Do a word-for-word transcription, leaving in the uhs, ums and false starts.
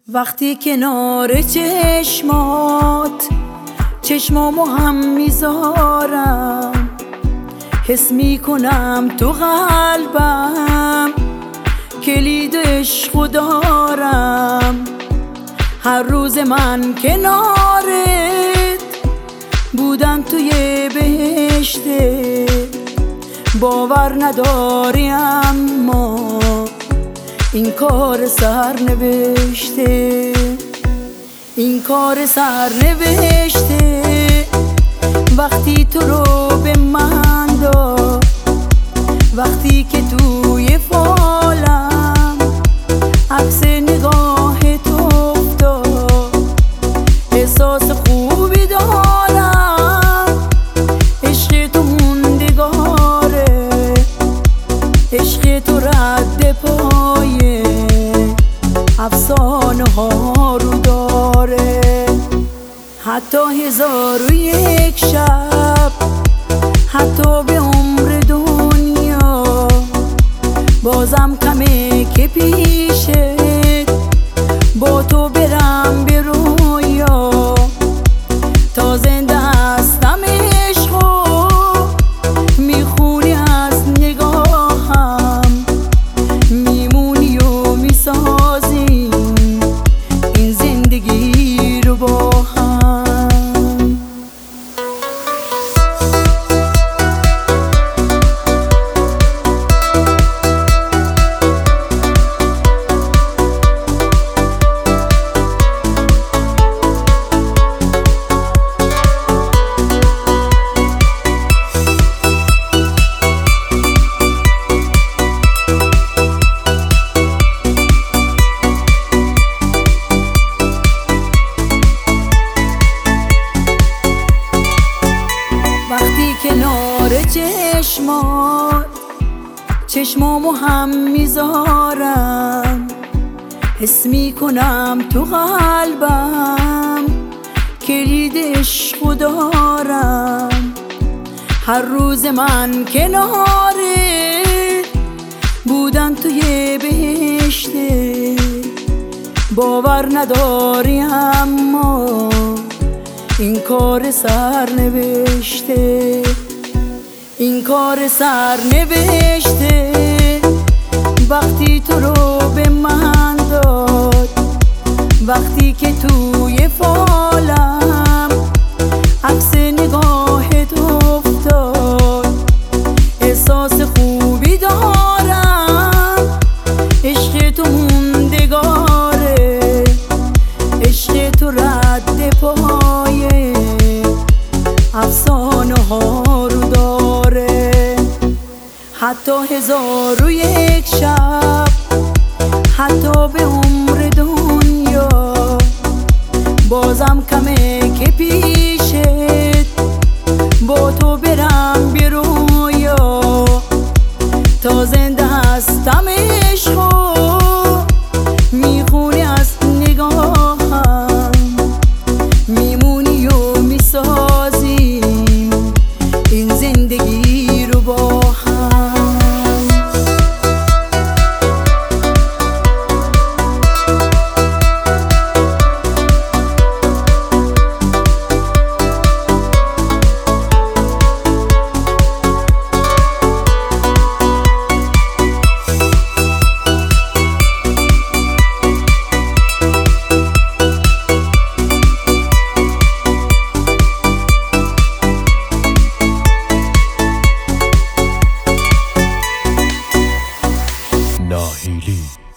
وقتی کنار چشمات چشمامو هم میذارم، حس میکنم تو قلبم کلید عشقو دارم. هر روز من کنارت بودم توی بهشته، باور نداری اما این کار سر نوشته، این کار سر نوشته. وقتی تو رو به من داد، وقتی که توی فالم عکس نگاه تو افتاد، احساس خوبی دارم. عشق تو موندگاره، عشق تو رد پای افسانه ها رو داره. حتی هزار و یک شب، حتی به عمر دنیا، بازم کمه که پیشت با تو برم به رویا. تا زنده هستم عشقو میخونی از نگاهم، میمونی و میسازی این زندگی رو با هم. وقتی کنار چشمات چشمامو هم میذارم، حس میکنم تو قلبم کلید عشقو دارم. هر روز من کنارت بودم توی بهشته، باور نداری اما این کار سر نوشته، این کار سر نوشته. وقتی تو رو به من داد، وقتی که توی فالم عکس نگاهت افتاد، احساس خوبی دارم. عشق تو موندگاره، عشق تو رد پای افسانه ها رو داره. حتی هزار و یک شب، حتی به عمر دنیا، بازم کمه که پیشت با تو برم به رویا. تا زنده هستم عشقو میخونی از نگاهم، میمونی و میسازیم این زندگی رو با هم. ناهیلی